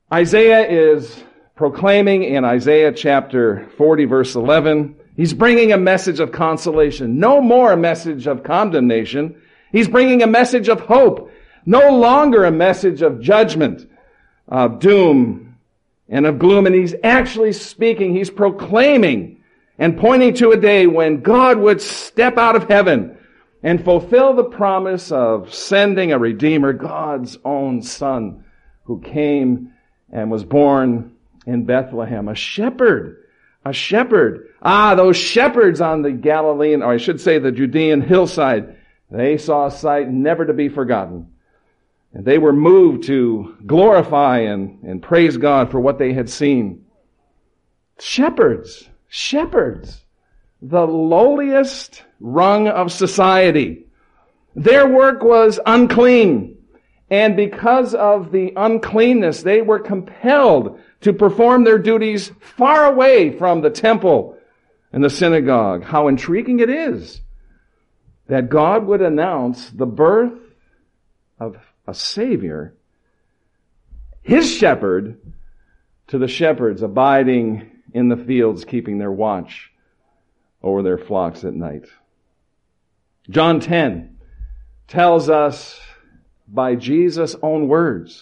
Isaiah is proclaiming in Isaiah chapter 40, verse 11, he's bringing a message of consolation. No more a message of condemnation. He's bringing a message of hope. No longer a message of judgment, of doom, and of gloom. And he's actually speaking, he's proclaiming and pointing to a day when God would step out of heaven and fulfill the promise of sending a Redeemer, God's own Son, who came and was born in Bethlehem. A shepherd. A shepherd. Those shepherds on the Galilean, or I should say the Judean hillside, they saw a sight never to be forgotten. And they were moved to glorify and praise God for what they had seen. Shepherds. Shepherds. The lowliest rung of society. Their work was unclean. And because of the uncleanness, they were compelled to perform their duties far away from the temple and the synagogue. How intriguing it is that God would announce the birth of a Savior, His shepherd, to the shepherds abiding in the fields, keeping their watch over their flocks at night. John 10 tells us by Jesus' own words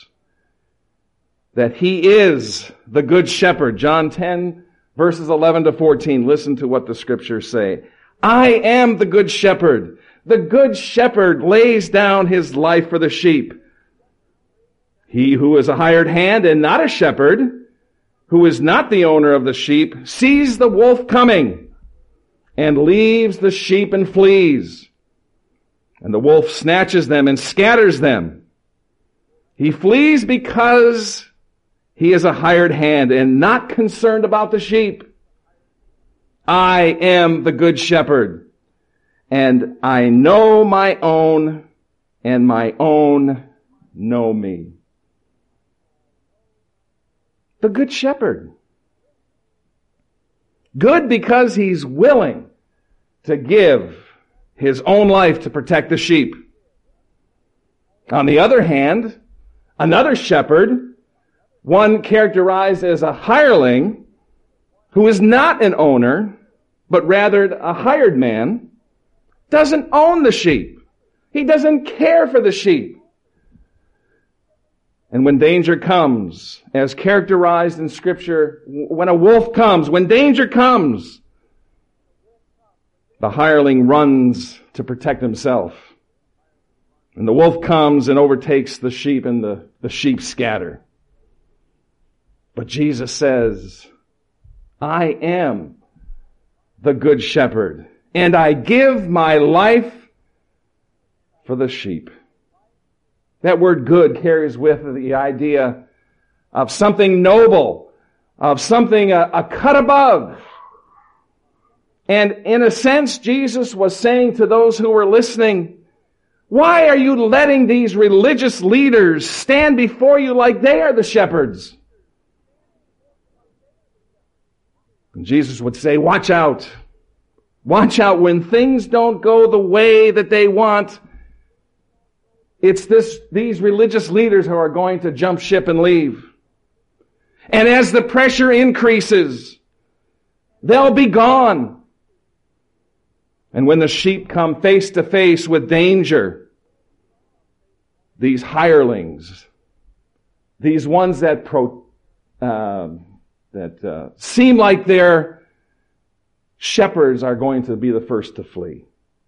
that He is the good shepherd. John 10 verses 11 to 14. Listen to what the scriptures say. I am the good shepherd. The good shepherd lays down his life for the sheep. He who is a hired hand and not a shepherd, who is not the owner of the sheep, sees the wolf coming and leaves the sheep and flees. And the wolf snatches them and scatters them. He flees because he is a hired hand and not concerned about the sheep. I am the good shepherd, and I know my own, and my own know me. The good shepherd. Good because he's willing to give his own life to protect the sheep. On the other hand, another shepherd, one characterized as a hireling, who is not an owner, but rather a hired man, doesn't own the sheep. He doesn't care for the sheep. And when danger comes, as characterized in Scripture, when a wolf comes, when danger comes, the hireling runs to protect himself. And the wolf comes and overtakes the sheep, and the sheep scatter. But Jesus says, I am the good shepherd, and I give my life for the sheep. That word good carries with it the idea of something noble, of something a cut above. And in a sense, Jesus was saying to those who were listening, why are you letting these religious leaders stand before you like they are the shepherds? And Jesus would say, watch out. Watch out when things don't go the way that they want. It's these religious leaders who are going to jump ship and leave. And as the pressure increases, they'll be gone. And when the sheep come face to face with danger, these hirelings, these ones that seem like they're shepherds, are going to be the first to flee.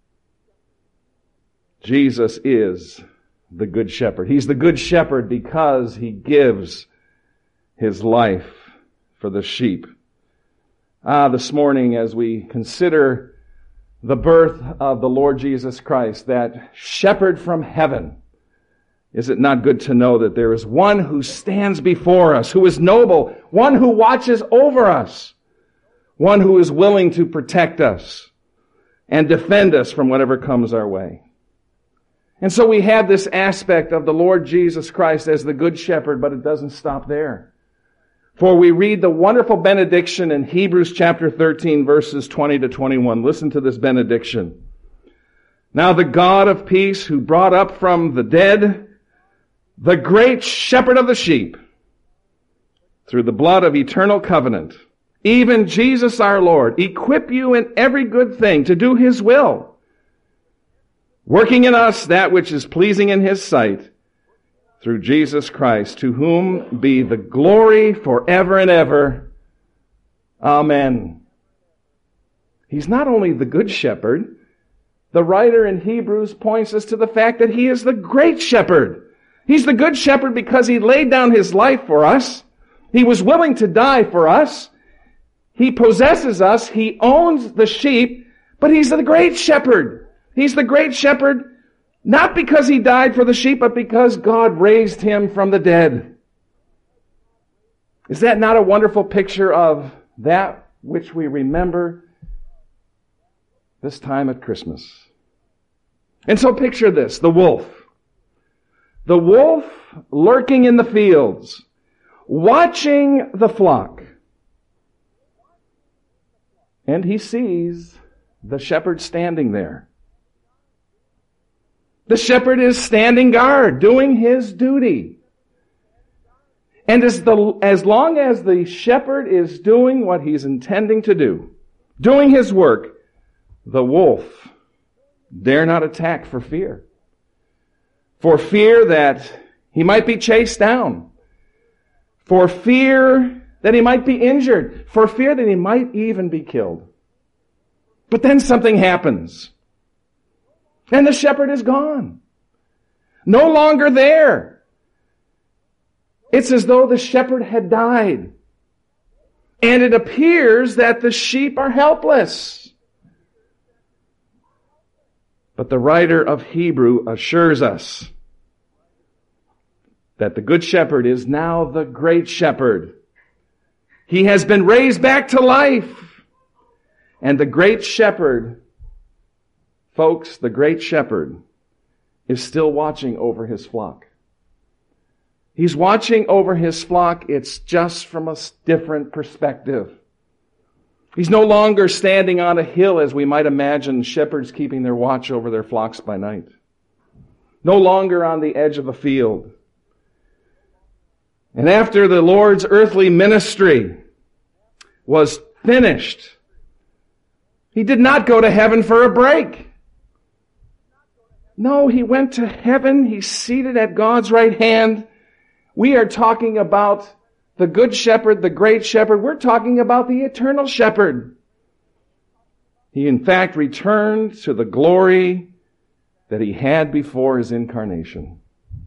Jesus is the good shepherd. He's the good shepherd because he gives his life for the sheep. This morning, as we consider the birth of the Lord Jesus Christ, that shepherd from heaven, is it not good to know that there is one who stands before us, who is noble, one who watches over us, one who is willing to protect us and defend us from whatever comes our way. And so we have this aspect of the Lord Jesus Christ as the good shepherd, but it doesn't stop there. For we read the wonderful benediction in Hebrews chapter 13, verses 20 to 21. Listen to this benediction. Now the God of peace, who brought up from the dead the great shepherd of the sheep, through the blood of eternal covenant, even Jesus our Lord, equip you in every good thing to do His will, working in us that which is pleasing in His sight, through Jesus Christ, to whom be the glory forever and ever. Amen. He's not only the good shepherd. The writer in Hebrews points us to the fact that He is the great shepherd. He's the good shepherd because He laid down His life for us. He was willing to die for us. He possesses us. He owns the sheep, but He's the great shepherd. He's the great shepherd not because He died for the sheep, but because God raised Him from the dead. Is that not a wonderful picture of that which we remember this time at Christmas? And so picture this, the wolf. The wolf lurking in the fields, watching the flock. And he sees the shepherd standing there. The shepherd is standing guard, doing his duty. And as long as the shepherd is doing what he's intending to do, doing his work, the wolf dare not attack for fear. For fear that he might be chased down. For fear that he might be injured. For fear that he might even be killed. But then something happens. And the shepherd is gone. No longer there. It's as though the shepherd had died. And it appears that the sheep are helpless. But the writer of Hebrew assures us that the good shepherd is now the great shepherd. He has been raised back to life. And the great shepherd, folks, the great shepherd is still watching over his flock. He's watching over his flock. It's just from a different perspective. He's no longer standing on a hill as we might imagine shepherds keeping their watch over their flocks by night. No longer on the edge of a field. And after the Lord's earthly ministry was finished, He did not go to heaven for a break. No, He went to heaven. He's seated at God's right hand. We are talking about the good shepherd, the great shepherd. We're talking about the eternal shepherd. He in fact returned to the glory that He had before His incarnation.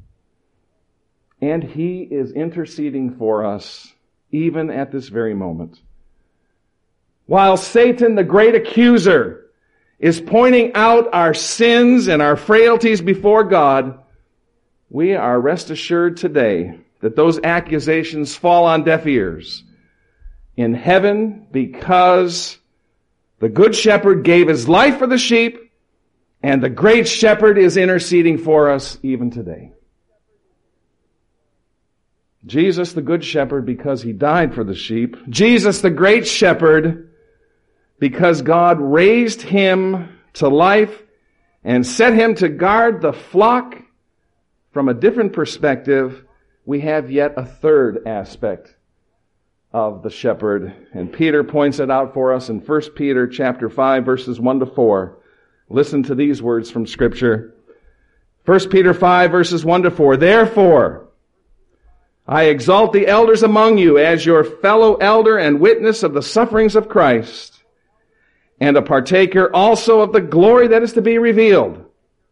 And He is interceding for us even at this very moment. While Satan, the great accuser, is pointing out our sins and our frailties before God, we are rest assured today that those accusations fall on deaf ears in heaven because the good shepherd gave His life for the sheep, and the great shepherd is interceding for us even today. Jesus, the good shepherd, because He died for the sheep. Jesus, the great shepherd, because God raised Him to life and set Him to guard the flock. From a different perspective, we have yet a third aspect of the shepherd. And Peter points it out for us in 1 Peter chapter 5, verses 1 to 4. Listen to these words from Scripture. 1 Peter 5, verses 1 to 4. Therefore, I exalt the elders among you as your fellow elder and witness of the sufferings of Christ, and a partaker also of the glory that is to be revealed.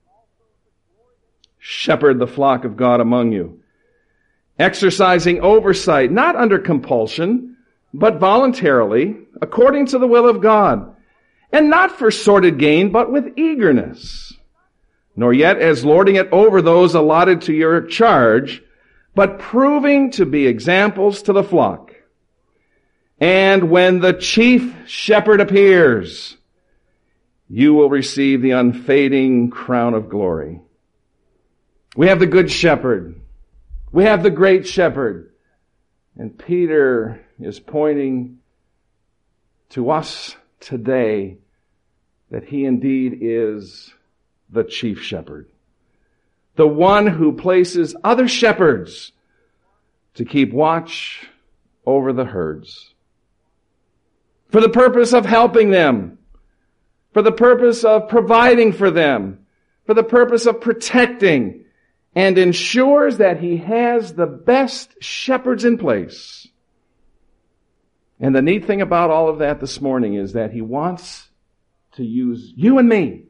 Shepherd the flock of God among you, exercising oversight, not under compulsion, but voluntarily, according to the will of God, and not for sordid gain, but with eagerness, nor yet as lording it over those allotted to your charge, but proving to be examples to the flock. And when the chief shepherd appears, you will receive the unfading crown of glory. We have the good shepherd. We have the great shepherd. And Peter is pointing to us today that He indeed is the chief shepherd. The one who places other shepherds to keep watch over the herds. For the purpose of helping them. For the purpose of providing for them. For the purpose of protecting. And ensures that he has the best shepherds in place. And the neat thing about all of that this morning is that he wants to use you and me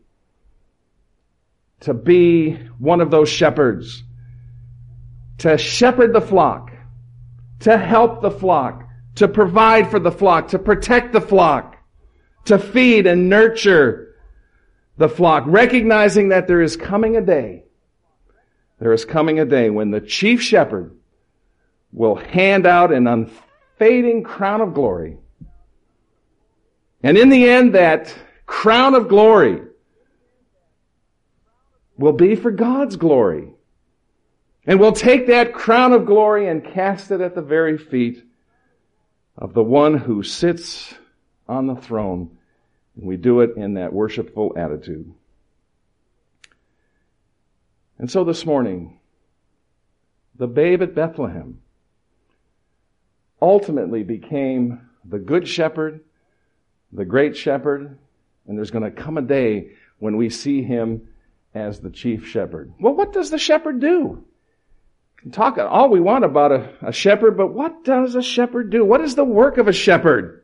to be one of those shepherds. To shepherd the flock. To help the flock. To provide for the flock. To protect the flock. To feed and nurture the flock. Recognizing that there is coming a day. There is coming a day when the chief shepherd will hand out an unfading crown of glory. And in the end, that crown of glory will be for God's glory. And we'll take that crown of glory and cast it at the very feet of the one who sits on the throne. And we do it in that worshipful attitude. And so this morning, the babe at Bethlehem ultimately became the good shepherd, the great shepherd, and there's going to come a day when we see him as the chief shepherd. Well, what does the shepherd do? We can talk all we want about a shepherd, but what does a shepherd do? What is the work of a shepherd?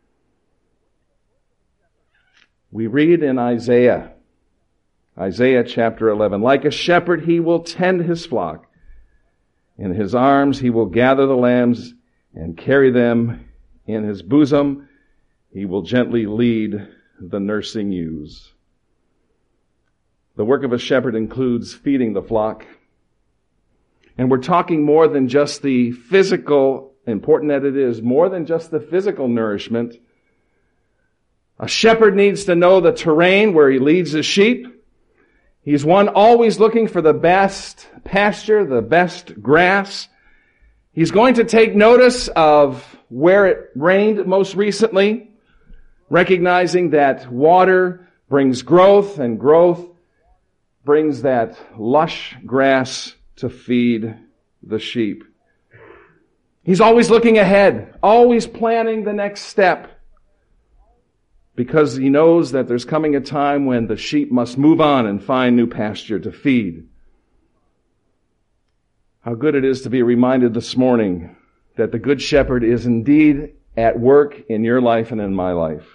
We read in Isaiah chapter 11, like a shepherd he will tend his flock. In his arms he will gather the lambs and carry them in his bosom. He will gently lead the nursing ewes. The work of a shepherd includes feeding the flock. And we're talking more than just the physical, important that it is, more than just the physical nourishment. A shepherd needs to know the terrain where he leads his sheep. He's one always looking for the best pasture, the best grass. He's going to take notice of where it rained most recently, recognizing that water brings growth, and growth brings that lush grass to feed the sheep. He's always looking ahead, always planning the next step, because he knows that there's coming a time when the sheep must move on and find new pasture to feed. How good it is to be reminded this morning that the Good Shepherd is indeed at work in your life and in my life.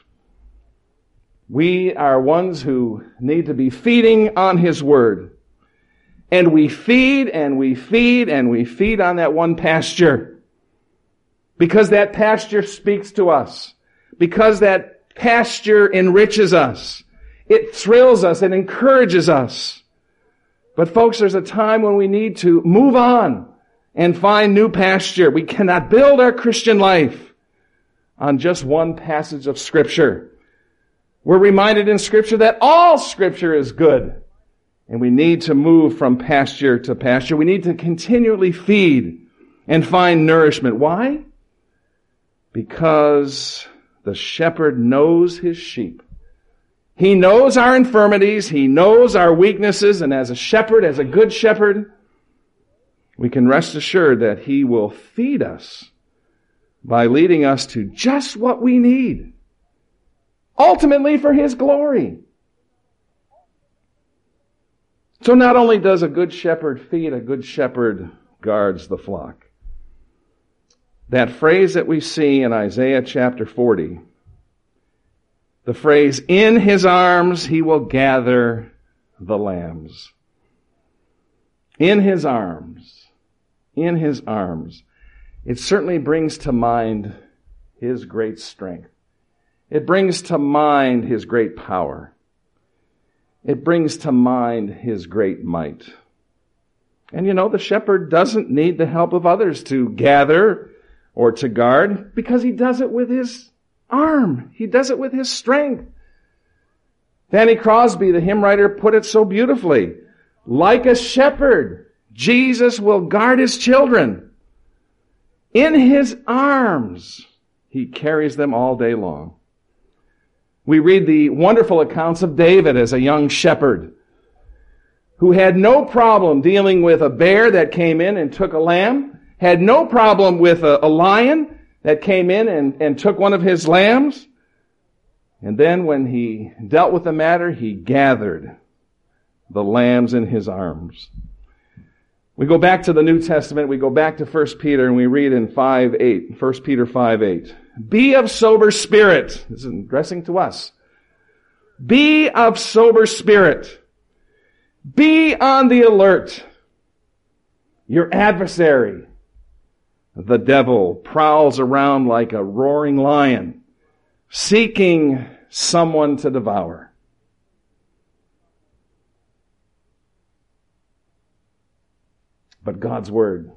We are ones who need to be feeding on His Word. And we feed and we feed and we feed on that one pasture. Because that pasture speaks to us. Because that pasture enriches us. It thrills us. It encourages us. But folks, there's a time when we need to move on and find new pasture. We cannot build our Christian life on just one passage of Scripture. We're reminded in Scripture that all Scripture is good. And we need to move from pasture to pasture. We need to continually feed and find nourishment. Why? Because the shepherd knows his sheep. He knows our infirmities. He knows our weaknesses. And as a shepherd, as a good shepherd, we can rest assured that he will feed us by leading us to just what we need. Ultimately for his glory. So not only does a good shepherd feed, a good shepherd guards the flock. That phrase that we see in Isaiah chapter 40, the phrase, in his arms he will gather the lambs. In his arms. In his arms. It certainly brings to mind his great strength. It brings to mind his great power. It brings to mind his great might. And you know, the shepherd doesn't need the help of others to gather or to guard, because he does it with his arm. He does it with his strength. Fanny Crosby, the hymn writer, put it so beautifully. Like a shepherd, Jesus will guard his children. In his arms, he carries them all day long. We read the wonderful accounts of David as a young shepherd who had no problem dealing with a bear that came in and took a lamb, had no problem with a lion that came in and took one of his lambs. And then when he dealt with the matter, he gathered the lambs in his arms. We go back to the New Testament, we go back to 1 Peter, and we read in 5:8, 1 Peter 5:8. Be of sober spirit. This is addressing to us. Be of sober spirit. Be on the alert. Your adversary, the devil, prowls around like a roaring lion, seeking someone to devour. But God's word,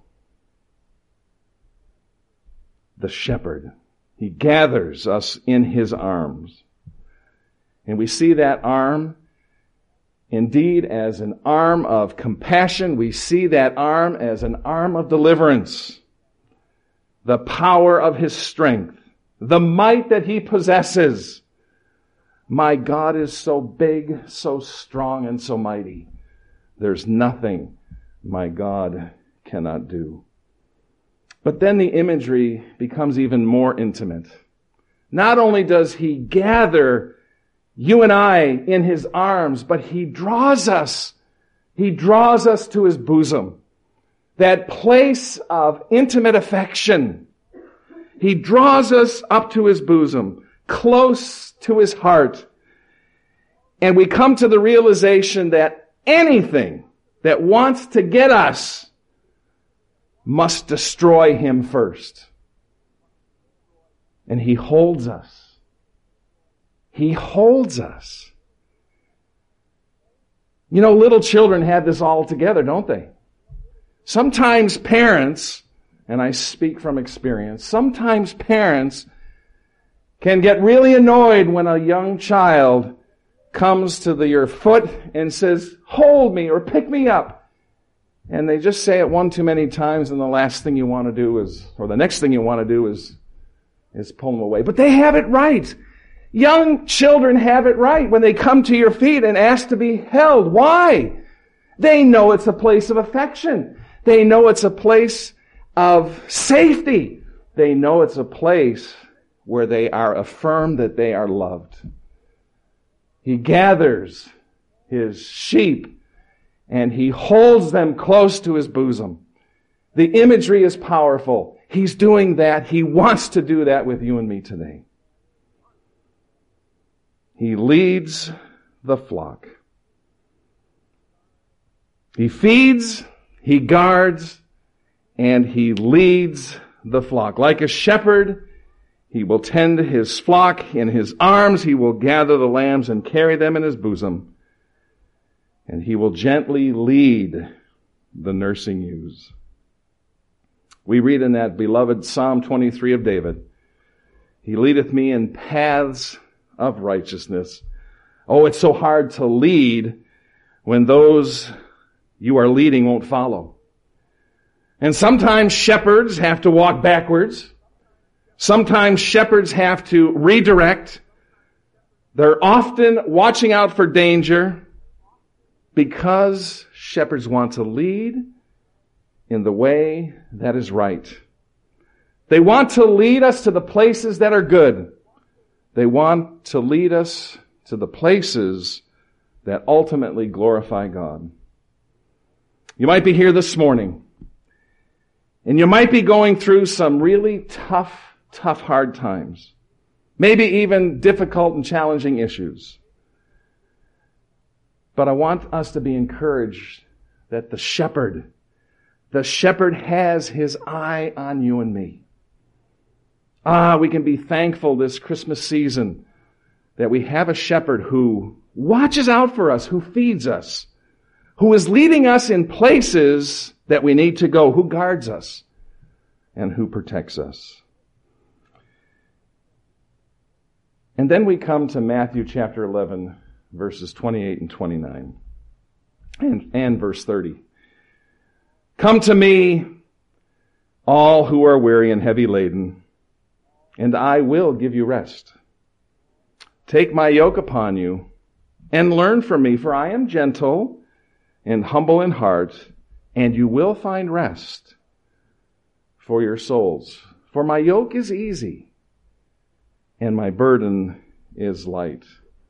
the shepherd, he gathers us in his arms. And we see that arm indeed as an arm of compassion. We see that arm as an arm of deliverance. The power of his strength, the might that he possesses. My God is so big, so strong, and so mighty. There's nothing my God cannot do. But then the imagery becomes even more intimate. Not only does he gather you and I in his arms, but he draws us. He draws us to his bosom. That place of intimate affection. He draws us up to his bosom, close to his heart. And we come to the realization that anything that wants to get us must destroy him first. And he holds us. He holds us. You know, little children have this all together, don't they? Sometimes parents, and I speak from experience, sometimes parents can get really annoyed when a young child comes to your foot and says, hold me or pick me up. And they just say it one too many times, and the last thing you want to do is, or the next thing you want to do is pull them away. But they have it right. Young children have it right when they come to your feet and ask to be held. Why? They know it's a place of affection. They know it's a place of safety. They know it's a place where they are affirmed that they are loved. He gathers his sheep and he holds them close to his bosom. The imagery is powerful. He's doing that. He wants to do that with you and me today. He leads the flock. He feeds, he guards, and he leads the flock. Like a shepherd, he will tend his flock in his arms. He will gather the lambs and carry them in his bosom. And he will gently lead the nursing ewes. We read in that beloved Psalm 23 of David, he leadeth me in paths of righteousness. Oh, it's so hard to lead when those you are leading won't follow. And sometimes shepherds have to walk backwards. Sometimes shepherds have to redirect. They're often watching out for danger because shepherds want to lead in the way that is right. They want to lead us to the places that are good. They want to lead us to the places that ultimately glorify God. You might be here this morning, and you might be going through some really tough, hard times. Maybe even difficult and challenging issues. But I want us to be encouraged that the shepherd has his eye on you and me. We can be thankful this Christmas season that we have a shepherd who watches out for us, who feeds us, who is leading us in places that we need to go, who guards us, and who protects us. And then we come to Matthew chapter 11, verses 28 and 29, and verse 30. Come to me, all who are weary and heavy laden, and I will give you rest. Take my yoke upon you and learn from me, for I am gentle and humble in heart, and you will find rest for your souls. For my yoke is easy, and my burden is light.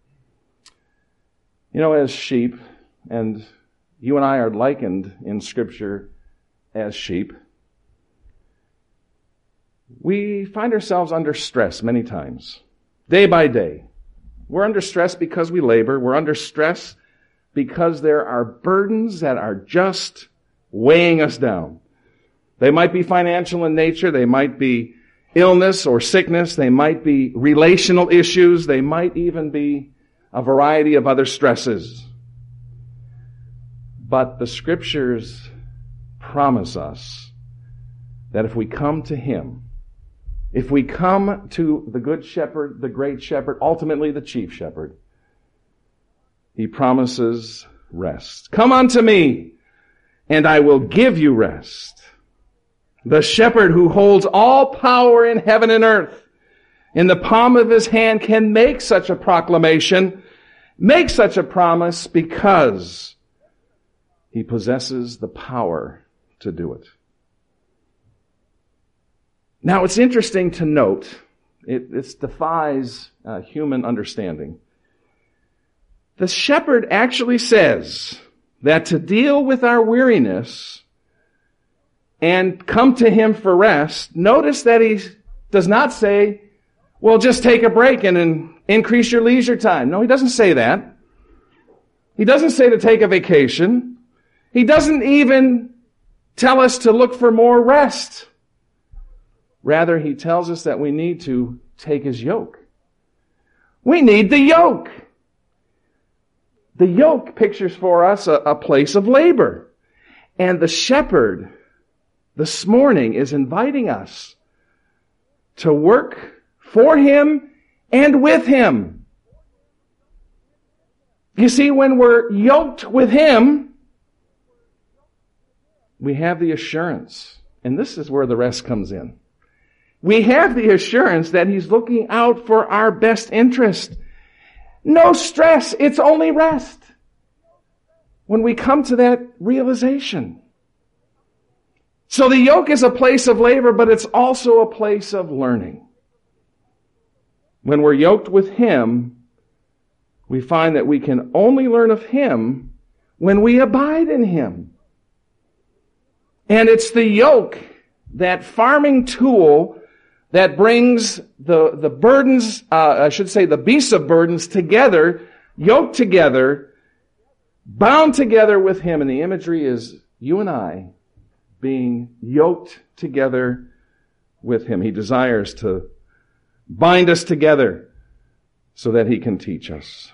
You know, as sheep, and you and I are likened in Scripture as sheep, we find ourselves under stress many times, day by day. We're under stress because we labor. We're under stress because there are burdens that are just weighing us down. They might be financial in nature. They might be illness or sickness. They might be relational issues. They might even be a variety of other stresses. But the Scriptures promise us that if we come to Him, if we come to the Good Shepherd, the Great Shepherd, ultimately the Chief Shepherd, He promises rest. Come unto me, and I will give you rest. The Shepherd who holds all power in heaven and earth in the palm of His hand can make such a proclamation, make such a promise, because He possesses the power to do it. Now, it's interesting to note, it defies human understanding. The shepherd actually says that to deal with our weariness and come to Him for rest, notice that He does not say, well, just take a break and increase your leisure time. No, He doesn't say that. He doesn't say to take a vacation. He doesn't even tell us to look for more rest. Rather, He tells us that we need to take His yoke. We need the yoke. The yoke pictures for us a place of labor. And the shepherd this morning is inviting us to work for Him and with Him. You see, when we're yoked with Him, we have the assurance, and this is where the rest comes in. We have the assurance that He's looking out for our best interest. No stress, it's only rest. When we come to that realization. So the yoke is a place of labor, but it's also a place of learning. When we're yoked with Him, we find that we can only learn of Him when we abide in Him. And it's the yoke, that farming tool, that brings the burdens, the beasts of burdens together, yoked together, bound together with Him. And the imagery is you and I being yoked together with Him. He desires to bind us together so that He can teach us.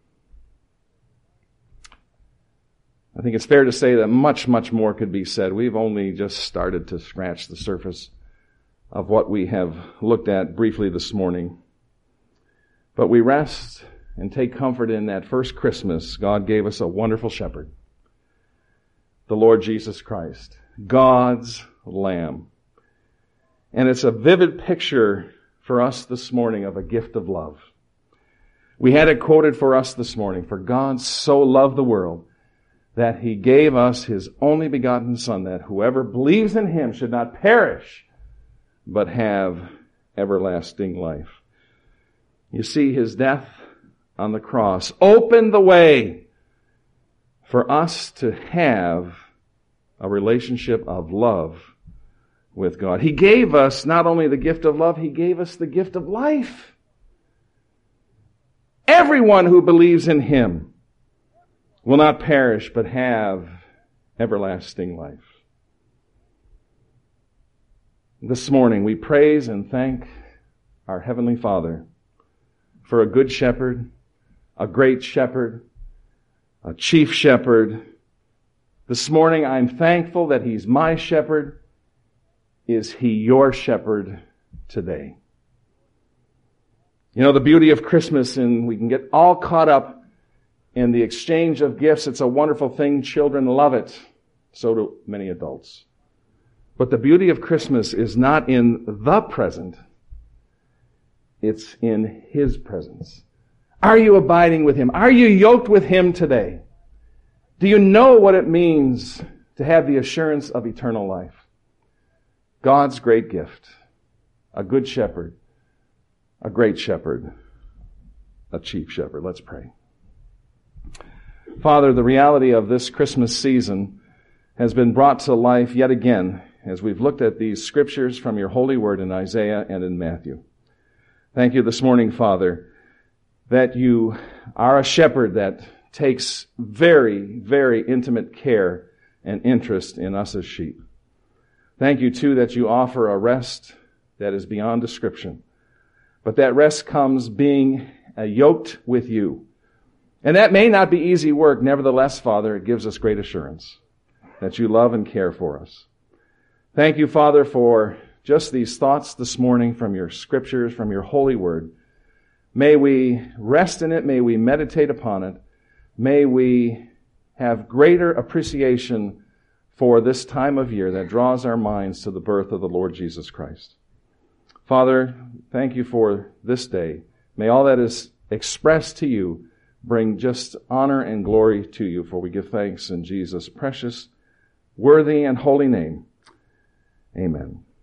I think it's fair to say that much, much more could be said. We've only just started to scratch the surface of what we have looked at briefly this morning. But we rest and take comfort in that first Christmas, God gave us a wonderful shepherd, the Lord Jesus Christ, God's Lamb. And it's a vivid picture for us this morning of a gift of love. We had it quoted for us this morning, for God so loved the world that He gave us His only begotten Son, that whoever believes in Him should not perish, but have everlasting life. You see, His death on the cross opened the way for us to have a relationship of love with God. He gave us not only the gift of love, He gave us the gift of life. Everyone who believes in Him will not perish, but have everlasting life. This morning we praise and thank our Heavenly Father for a good shepherd, a great shepherd, a chief shepherd. This morning I'm thankful that He's my shepherd. Is He your shepherd today? You know, the beauty of Christmas, and we can get all caught up in the exchange of gifts. It's a wonderful thing. Children love it. So do many adults. But the beauty of Christmas is not in the present. It's in His presence. Are you abiding with Him? Are you yoked with Him today? Do you know what it means to have the assurance of eternal life? God's great gift. a good shepherd, a great shepherd, a chief shepherd. Let's pray. Father, the reality of this Christmas season has been brought to life yet again as we've looked at these scriptures from your holy word in Isaiah and in Matthew. Thank you this morning, Father, that you are a shepherd that takes very, very intimate care and interest in us as sheep. Thank you, too, that you offer a rest that is beyond description. But that rest comes being yoked with you. And that may not be easy work. Nevertheless, Father, it gives us great assurance that you love and care for us. Thank you, Father, for just these thoughts this morning from your scriptures, from your holy word. May we rest in it. May we meditate upon it. May we have greater appreciation for this time of year that draws our minds to the birth of the Lord Jesus Christ. Father, thank you for this day. May all that is expressed to you bring just honor and glory to you, for we give thanks in Jesus' precious, worthy, and holy name. Amen.